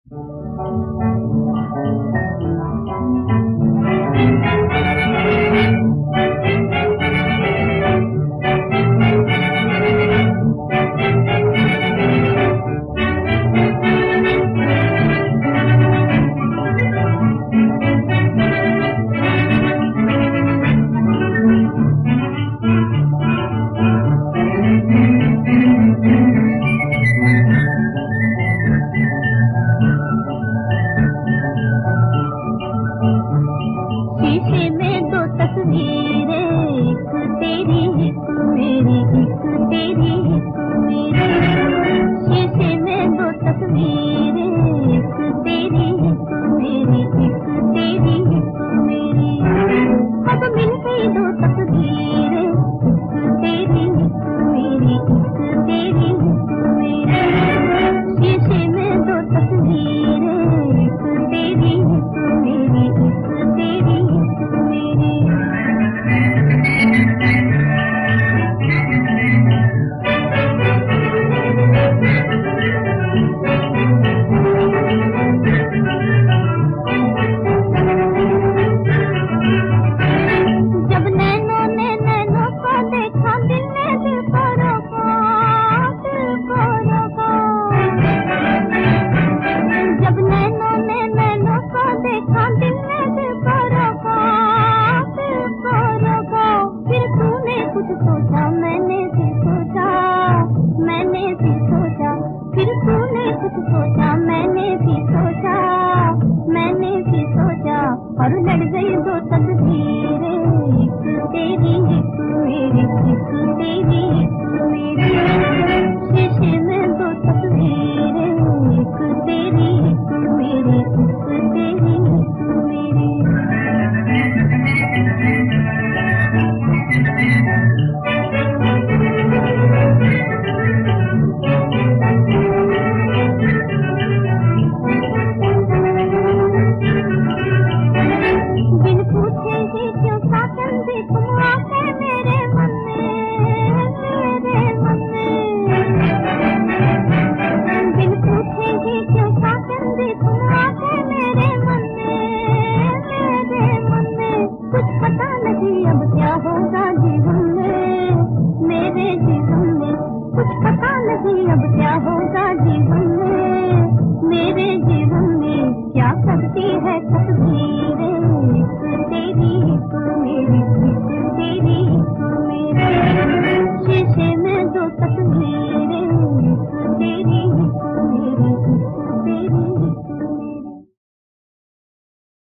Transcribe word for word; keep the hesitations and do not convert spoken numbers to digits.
शीशे में दो तस्वीरें, एक तेरी एक मेरी, एक तेरी एक मेरी। शीशे में दो तस्वीरें, एक तेरी एक मेरी, एक तेरी एक मेरी। अब मिल गई दो तस्वीरें, एक तेरी एक मेरी, एक तेरी एक मेरी। शीशे में दो तस्वीरें, एक तेरी एक मेरी, एक तेरी एक मेरी। जब नैनों ने नैनों को देखा, दिल ने दिल को रोका, दिल को रोका। जब नैनों ने नैनों को देखा, दिल ने दिल को रोका, दिल को रोका। फिर तूने कुछ सोचा, मैंने भी सोचा, मैंने भी सोचा। फिर तूने कुछ सोचा, मैंने भी सोचा, मैंने भी सोचा। और लड़ गई